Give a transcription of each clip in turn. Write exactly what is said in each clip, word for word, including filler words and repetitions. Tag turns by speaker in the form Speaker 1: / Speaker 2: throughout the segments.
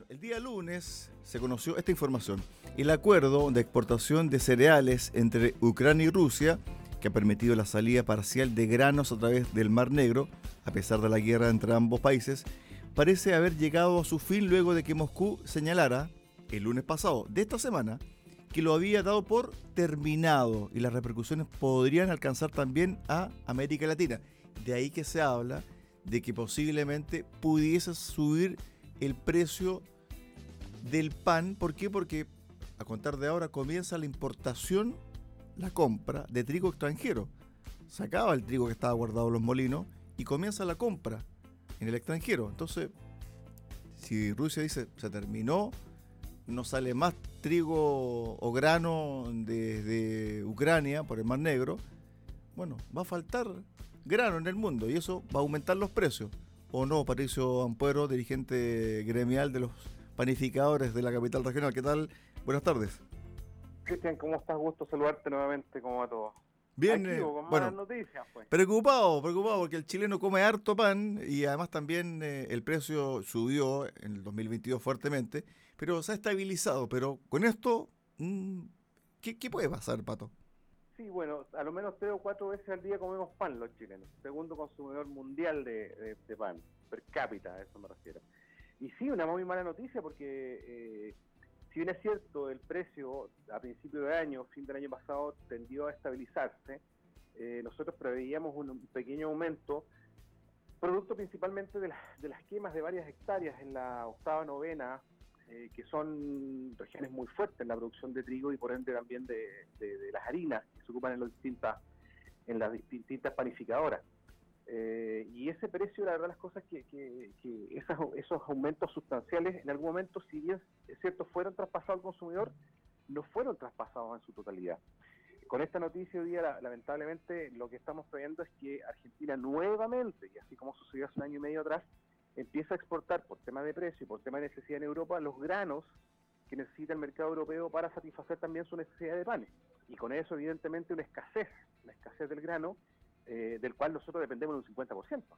Speaker 1: El día lunes se conoció esta información. El acuerdo de exportación de cereales entre Ucrania y Rusia, que ha permitido la salida parcial de granos a través del Mar Negro, a pesar de la guerra entre ambos países, parece haber llegado a su fin luego de que Moscú señalara, el lunes pasado de esta semana, que lo había dado por terminado y las repercusiones podrían alcanzar también a América Latina. De ahí que se habla de que posiblemente pudiese subir el precio del pan. ¿Por qué? Porque a contar de ahora comienza la importación, la compra de trigo extranjero. Se acaba el trigo que estaba guardado en los molinos y comienza la compra en el extranjero. Entonces, si Rusia dice se terminó, no sale más trigo o grano desde Ucrania por el Mar Negro, bueno, va a faltar grano en el mundo y eso va a aumentar los precios. ¿O no, Patricio Ampuero, dirigente gremial de los panificadores de la capital regional? ¿Qué tal? Buenas tardes.
Speaker 2: Cristian, ¿cómo estás? Gusto saludarte nuevamente, ¿cómo va todo?
Speaker 1: Bien,
Speaker 2: Aquí,
Speaker 1: eh,
Speaker 2: con
Speaker 1: bueno,
Speaker 2: malas noticias, pues.
Speaker 1: preocupado, preocupado porque el chileno come harto pan y además también eh, el precio subió en el dos mil veintidós fuertemente, pero se ha estabilizado. Pero con esto, mmm, ¿qué, ¿qué puede pasar, Pato?
Speaker 2: Sí, bueno, a lo menos tres o cuatro veces al día comemos pan los chilenos. Segundo consumidor mundial de, de, de pan, per cápita, a eso me refiero. Y sí, una muy mala noticia porque, eh, si bien es cierto, el precio a principio de año, fin del año pasado, tendió a estabilizarse, eh, nosotros preveíamos un pequeño aumento, producto principalmente de, la, de las quemas de varias hectáreas en la octava, novena, eh, que son regiones muy fuertes en la producción de trigo y por ende también de, de, de las harinas que se ocupan en, los distintas, en las distintas panificadoras. Eh, y ese precio, la verdad, las cosas que, que, que esas, esos aumentos sustanciales, en algún momento, si bien es cierto, fueron traspasados al consumidor, no fueron traspasados en su totalidad. Con esta noticia hoy día, la, lamentablemente, lo que estamos previendo es que Argentina nuevamente, y así como sucedió hace un año y medio atrás, empieza a exportar por tema de precio y por tema de necesidad en Europa los granos que necesita el mercado europeo para satisfacer también su necesidad de pan. Y con eso, evidentemente, una escasez, la escasez del grano, eh, del cual nosotros dependemos de un cincuenta por ciento.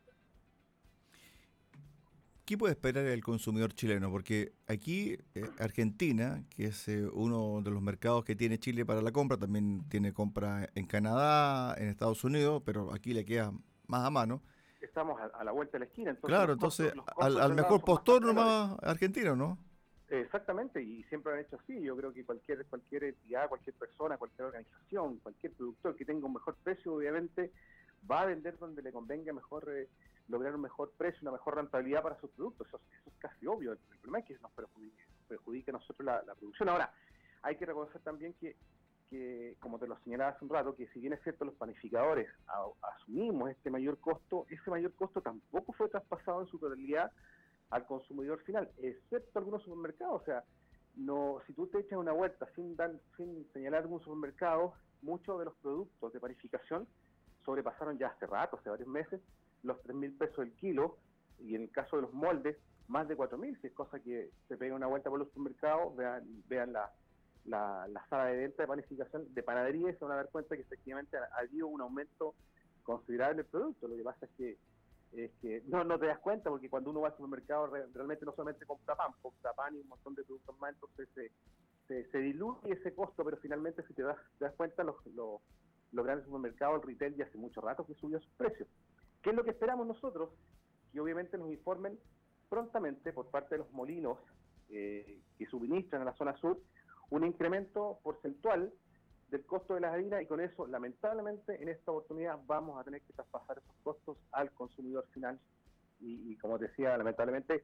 Speaker 1: ¿Qué puede esperar el consumidor chileno? Porque aquí, eh, Argentina, que es eh, uno de los mercados que tiene Chile para la compra, también tiene compra en Canadá, en Estados Unidos, pero aquí le queda más a mano.
Speaker 2: Estamos a, a la vuelta de la esquina, entonces
Speaker 1: Claro,
Speaker 2: los costos,
Speaker 1: entonces
Speaker 2: los
Speaker 1: al,
Speaker 2: costos de
Speaker 1: al
Speaker 2: traslado
Speaker 1: mejor
Speaker 2: son
Speaker 1: postor
Speaker 2: bastante menores.
Speaker 1: nomás argentino, ¿no?
Speaker 2: Exactamente, y siempre lo han hecho así. Yo creo que cualquier cualquier entidad, cualquier persona, cualquier organización, cualquier productor que tenga un mejor precio, obviamente va a vender donde le convenga mejor, eh, lograr un mejor precio, una mejor rentabilidad para sus productos. Eso, eso es casi obvio. El problema es que nos perjudique, perjudique a nosotros la, la producción. Ahora, hay que reconocer también que, que, como te lo señalaba hace un rato, que si bien es cierto los panificadores a, asumimos este mayor costo, ese mayor costo tampoco fue traspasado en su totalidad al consumidor final, excepto algunos supermercados. O sea, no, si tú te echas una vuelta sin, dar, sin señalar algún supermercado, muchos de los productos de panificación sobrepasaron ya hace rato, hace varios meses, los tres mil pesos el kilo, y en el caso de los moldes, más de cuatro mil, si es cosa que se pega una vuelta por los supermercados, vean, vean la, la, la sala de venta de panificación de panadería y se van a dar cuenta que efectivamente ha, ha habido un aumento considerable del producto. Lo que pasa es que es que no, no te das cuenta, porque cuando uno va al supermercado re, realmente no solamente compra pan, compra pan y un montón de productos más, entonces se, se, se diluye ese costo, pero finalmente si te das, te das cuenta, los, los, los grandes supermercados, el retail, ya hace mucho rato que subió sus precios. ¿Qué es lo que esperamos nosotros? Que obviamente nos informen prontamente por parte de los molinos eh, que suministran a la zona sur un incremento porcentual del costo de las harinas, y con eso, lamentablemente, en esta oportunidad vamos a tener que traspasar esos costos al consumidor final. Y, y como decía, lamentablemente,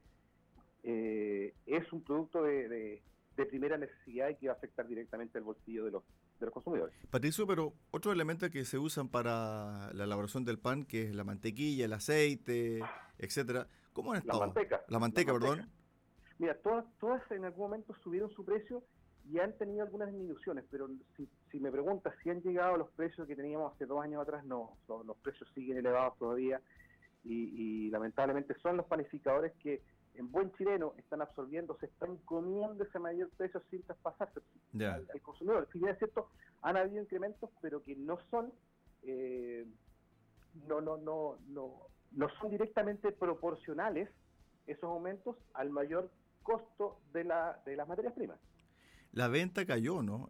Speaker 2: eh, es un producto de, de, de primera necesidad y que va a afectar directamente el bolsillo de los, de los consumidores.
Speaker 1: Patricio, pero otros elementos que se usan para la elaboración del pan, que es la mantequilla, el aceite, etcétera, ¿cómo han
Speaker 2: La
Speaker 1: estado?
Speaker 2: manteca.
Speaker 1: La
Speaker 2: La
Speaker 1: manteca,
Speaker 2: manteca.
Speaker 1: perdón.
Speaker 2: Mira, todas, todas en algún momento subieron su precio y han tenido algunas disminuciones, pero si, si me preguntas si han llegado a los precios que teníamos hace dos años atrás, no, los, los precios siguen elevados todavía, y, y lamentablemente son los panificadores que en buen chileno están absorbiendo, se están comiendo ese mayor precio sin traspasarse
Speaker 1: Ya.
Speaker 2: al, al consumidor. Si bien es cierto, han habido incrementos, pero que no son eh, no, no, no, no, no son directamente proporcionales esos aumentos al mayor costo de, la, de las materias primas.
Speaker 1: La venta cayó, ¿no?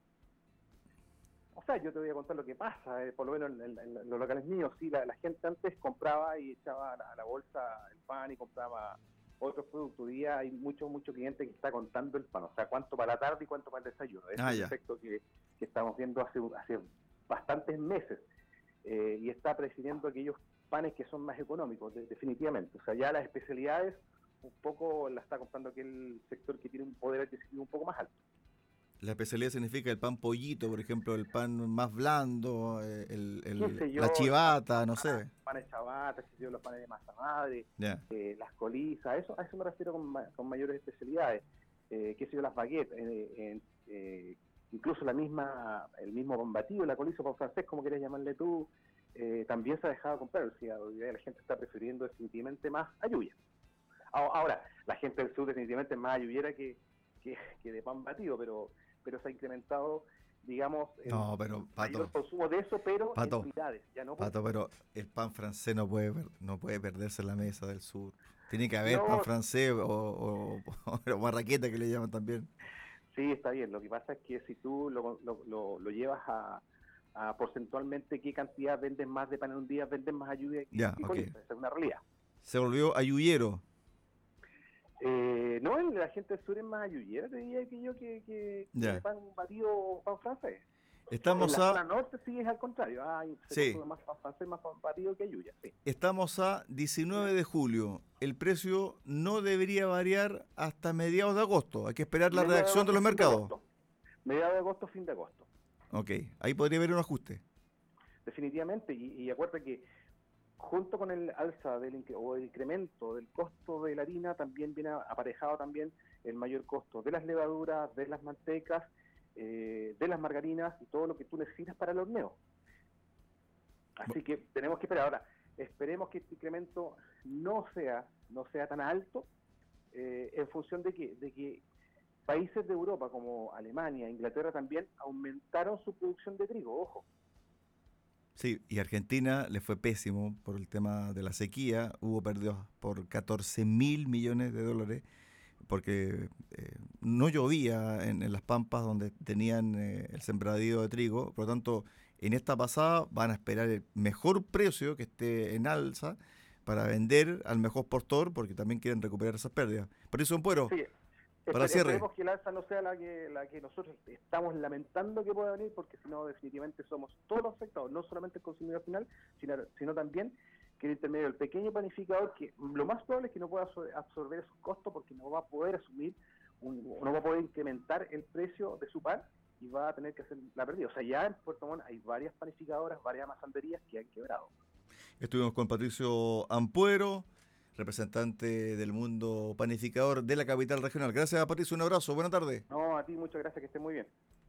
Speaker 2: O sea, yo te voy a contar lo que pasa, eh, por lo menos en, en, en los locales míos, sí, la, la gente antes compraba y echaba a la, a la bolsa el pan y compraba otros productos. Hoy día hay mucho, mucho cliente que está contando el pan, o sea, cuánto para la tarde y cuánto para el desayuno. Ese
Speaker 1: Ah,
Speaker 2: es el
Speaker 1: ya.
Speaker 2: efecto que, que estamos viendo hace, hace bastantes meses, eh, y está prefiriendo aquellos panes que son más económicos, de, definitivamente. O sea, ya las especialidades un poco la está comprando aquel sector que tiene un poder adquisitivo un poco más alto.
Speaker 1: La especialidad significa el pan pollito, por ejemplo, el pan más blando, eh, el, el-
Speaker 2: Qué sé yo,
Speaker 1: la
Speaker 2: los
Speaker 1: chivata, no
Speaker 2: panes,
Speaker 1: sé.
Speaker 2: panes chavatas, qué sé yo, los panes de masa madre,
Speaker 1: Ya.
Speaker 2: eh, las colizas, eso, a eso me refiero con, ma- con mayores especialidades, eh, qué sé yo, las baguettes, eh, eh, eh, incluso la misma, el mismo pan batido, la coliza pan francés, como quieras llamarle tú, eh, también se ha dejado de comprar. O sea, hoy día la gente está prefiriendo definitivamente más ayuya. A- Ahora, la gente del sur definitivamente es más ayuyera que, que, que de pan batido, pero, pero se ha incrementado, digamos, el
Speaker 1: No, pero
Speaker 2: mayor
Speaker 1: Pato,
Speaker 2: consumo de eso, pero en
Speaker 1: Pato,
Speaker 2: unidades, ya no por...
Speaker 1: Pato, pero el pan francés no puede per- no puede perderse en la mesa del sur. Tiene que haber pan
Speaker 2: No,
Speaker 1: francés o, o, o marraqueta que le llaman también.
Speaker 2: sí, está bien. Lo que pasa es que si tú lo, lo, lo, lo llevas a, a porcentualmente qué cantidad vendes más de pan en un día, vendes más ayuda que,
Speaker 1: Ya,
Speaker 2: que
Speaker 1: ok.
Speaker 2: colisa. Esa es una realidad.
Speaker 1: Se volvió ayuyero.
Speaker 2: Eh, no, el- la gente del sur es más ayuyera, te diría que yo, que, que, que de
Speaker 1: Ya.
Speaker 2: pan batido, pan francés. En
Speaker 1: Estamos
Speaker 2: la zona
Speaker 1: a,
Speaker 2: norte sí es al contrario. Ah, se
Speaker 1: sí,
Speaker 2: consume más pan francés, más pan batido que ayuya, sí.
Speaker 1: estamos a diecinueve de julio. El precio no debería variar hasta mediados de agosto. Hay que esperar la
Speaker 2: Mediados de
Speaker 1: reacción de
Speaker 2: agosto,
Speaker 1: los
Speaker 2: fin de
Speaker 1: mercados.
Speaker 2: agosto. Mediados de agosto, fin de agosto.
Speaker 1: Ok, ahí podría haber un ajuste.
Speaker 2: Definitivamente. Y, y acuérdate que junto con el alza del incre- o el incremento del costo de la harina, también viene aparejado también el mayor costo de las levaduras, de las mantecas, eh, de las margarinas y todo lo que tú necesitas para el horneo. Así que tenemos que esperar. Ahora, esperemos que este incremento no sea, no sea tan alto, eh, en función de que, de que países de Europa como Alemania, Inglaterra también aumentaron su producción de trigo, ojo.
Speaker 1: Sí, y Argentina le fue pésimo por el tema de la sequía. Hubo pérdidas por catorce mil millones de dólares porque eh, no llovía en, en las pampas donde tenían eh, el sembradío de trigo. Por lo tanto, en esta pasada van a esperar el mejor precio que esté en alza para vender al mejor postor porque también quieren recuperar esas pérdidas. Por eso, Puero,
Speaker 2: Sí,
Speaker 1: para
Speaker 2: esper-
Speaker 1: cierre,
Speaker 2: esperemos que el alza no sea la que, la que nosotros estamos lamentando que pueda venir, porque si no, definitivamente somos todos los afectados, no solamente el consumidor final, sino, sino también que el intermedio, el pequeño panificador, que lo más probable es que no pueda absor- absorber esos costos porque no va a poder asumir, un- no va a poder incrementar el precio de su pan y va a tener que hacer la pérdida. O sea, ya en Puerto Montt hay varias panificadoras, varias amasanderías que han quebrado.
Speaker 1: estuvimos con Patricio Ampuero, representante del mundo panificador de la capital regional. Gracias, Patricio, un abrazo, buena tarde.
Speaker 2: No, a ti muchas gracias, que estés muy bien.